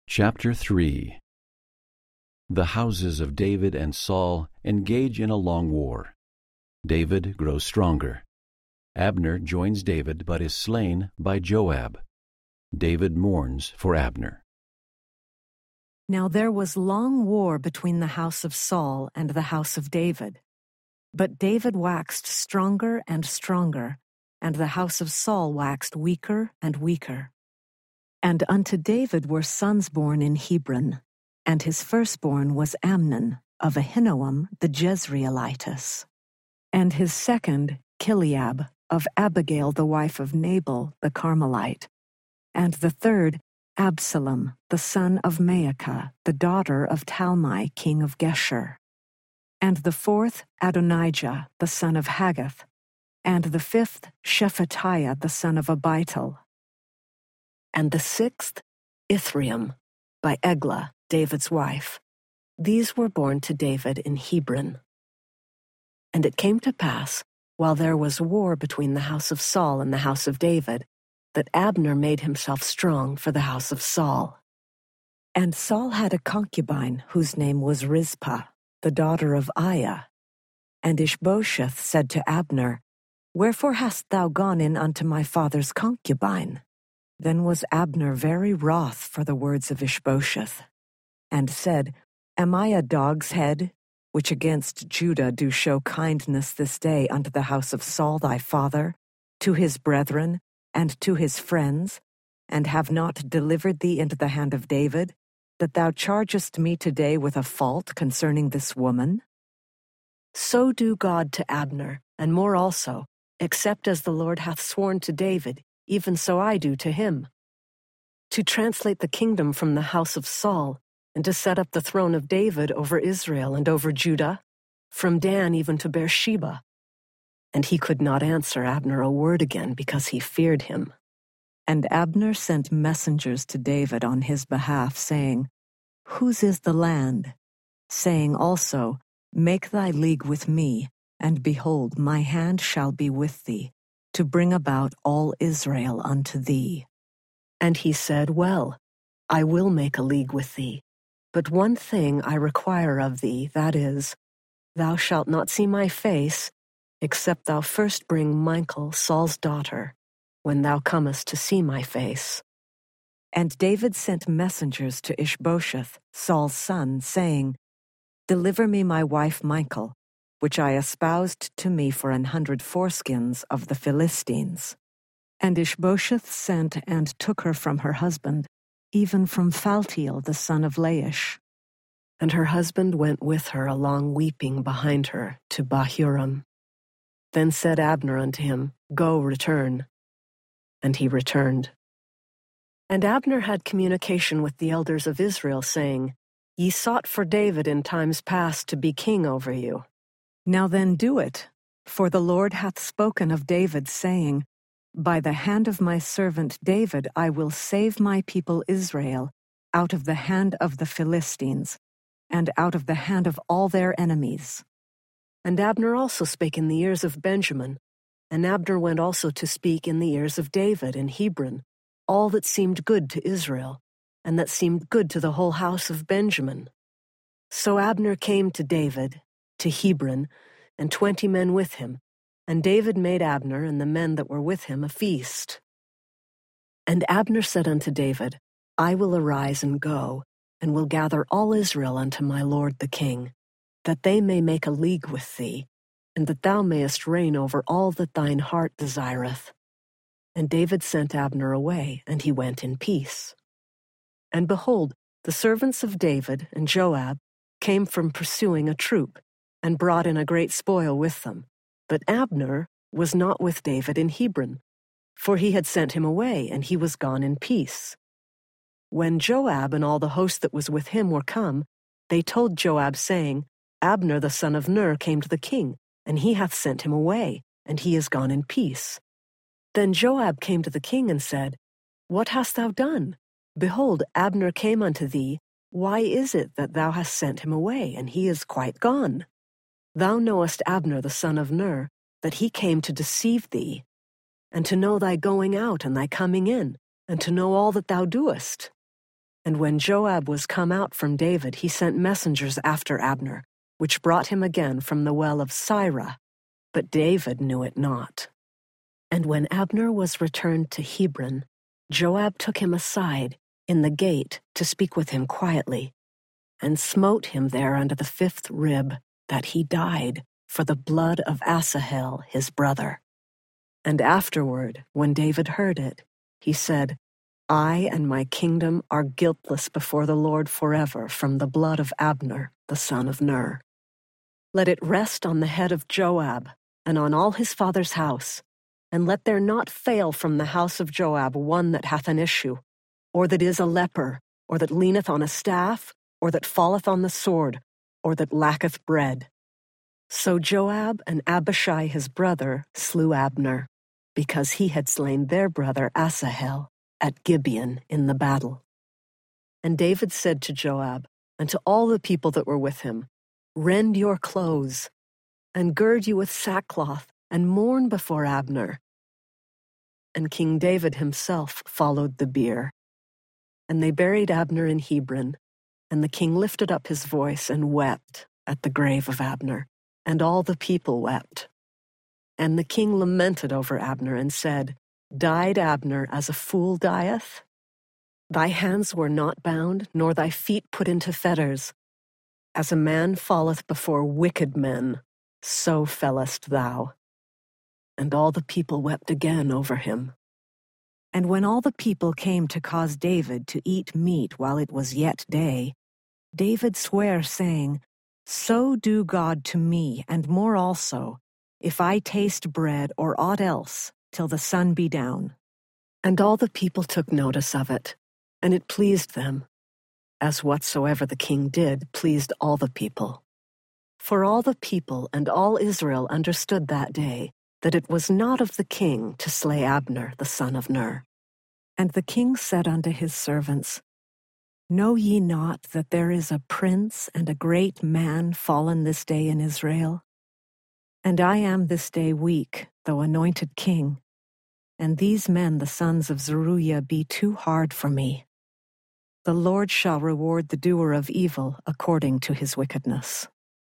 Chapter 3. The houses of David and Saul engage in a long war. David grows stronger. Abner joins David but is slain by Joab. David mourns for Abner. Now there was long war between the house of Saul and the house of David. But David waxed stronger and stronger, and the house of Saul waxed weaker and weaker. And unto David were sons born in Hebron, and his firstborn was Amnon of Ahinoam the Jezreelitess, and his second Chileab of Abigail the wife of Nabal the Carmelite, and the third Absalom the son of Maacah the daughter of Talmai king of Geshur, and the fourth Adonijah the son of Haggith, and the fifth Shephatiah the son of Abital, and the sixth Ithream by Eglah, David's wife. These were born to David in Hebron. And it came to pass, while there was war between the house of Saul and the house of David, that Abner made himself strong for the house of Saul. And Saul had a concubine whose name was Rizpah, the daughter of Aiah. And Ishbosheth said to Abner, Wherefore hast thou gone in unto my father's concubine? Then was Abner very wroth for the words of Ishbosheth, and said, Am I a dog's head, which against Judah do show kindness this day unto the house of Saul thy father, to his brethren, and to his friends, and have not delivered thee into the hand of David, that thou chargest me today with a fault concerning this woman? So do God to Abner, and more also, except as the Lord hath sworn to David, even so I do to him, to translate the kingdom from the house of Saul, and to set up the throne of David over Israel and over Judah, from Dan even to Beersheba. And he could not answer Abner a word again, because he feared him. And Abner sent messengers to David on his behalf, saying, Whose is the land? Saying also, Make thy league with me, and behold, my hand shall be with thee, to bring about all Israel unto thee. And he said, Well, I will make a league with thee. But one thing I require of thee, that is, thou shalt not see my face, except thou first bring Michal, Saul's daughter, when thou comest to see my face. And David sent messengers to Ishbosheth, Saul's son, saying, Deliver me my wife Michal, which I espoused to me for 100 foreskins of the Philistines. And Ishbosheth sent and took her from her husband, even from Phaltiel the son of Laish. And her husband went with her along weeping behind her to Bahurim. Then said Abner unto him, Go, return. And he returned. And Abner had communication with the elders of Israel, saying, Ye sought for David in times past to be king over you. Now then do it, for the Lord hath spoken of David, saying, By the hand of my servant David I will save my people Israel out of the hand of the Philistines, and out of the hand of all their enemies. And Abner also spake in the ears of Benjamin, and Abner went also to speak in the ears of David in Hebron, all that seemed good to Israel, and that seemed good to the whole house of Benjamin. So Abner came to David, to Hebron, and 20 men with him, and David made Abner and the men that were with him a feast. And Abner said unto David, I will arise and go, and will gather all Israel unto my lord the king, that they may make a league with thee, and that thou mayest reign over all that thine heart desireth. And David sent Abner away, and he went in peace. And behold, the servants of David and Joab came from pursuing a troop, and brought in a great spoil with them. But Abner was not with David in Hebron, for he had sent him away, and he was gone in peace. When Joab and all the host that was with him were come, they told Joab, saying, Abner the son of Ner came to the king, and he hath sent him away, and he is gone in peace. Then Joab came to the king and said, What hast thou done? Behold, Abner came unto thee. Why is it that thou hast sent him away, and he is quite gone? Thou knowest Abner the son of Ner, that he came to deceive thee, and to know thy going out and thy coming in, and to know all that thou doest. And when Joab was come out from David, he sent messengers after Abner, which brought him again from the well of Sirah, but David knew it not. And when Abner was returned to Hebron, Joab took him aside in the gate to speak with him quietly, and smote him there under the 5th rib, that he died for the blood of Asahel his brother. And afterward, when David heard it, he said, I and my kingdom are guiltless before the Lord forever from the blood of Abner, the son of Ner. Let it rest on the head of Joab and on all his father's house, and let there not fail from the house of Joab one that hath an issue, or that is a leper, or that leaneth on a staff, or that falleth on the sword, or that lacketh bread. So Joab and Abishai his brother slew Abner, because he had slain their brother Asahel at Gibeon in the battle. And David said to Joab and to all the people that were with him, Rend your clothes, and gird you with sackcloth, and mourn before Abner. And King David himself followed the bier. And they buried Abner in Hebron, and the king lifted up his voice and wept at the grave of Abner, and all the people wept. And the king lamented over Abner and said, Died Abner as a fool dieth? Thy hands were not bound, nor thy feet put into fetters. As a man falleth before wicked men, so fellest thou. And all the people wept again over him. And when all the people came to cause David to eat meat while it was yet day, David sware, saying, So do God to me, and more also, if I taste bread or aught else, till the sun be down. And all the people took notice of it, and it pleased them, as whatsoever the king did pleased all the people. For all the people and all Israel understood that day that it was not of the king to slay Abner the son of Ner. And the king said unto his servants, Know ye not that there is a prince and a great man fallen this day in Israel? And I am this day weak, though anointed king, and these men the sons of Zeruiah be too hard for me. The Lord shall reward the doer of evil according to his wickedness.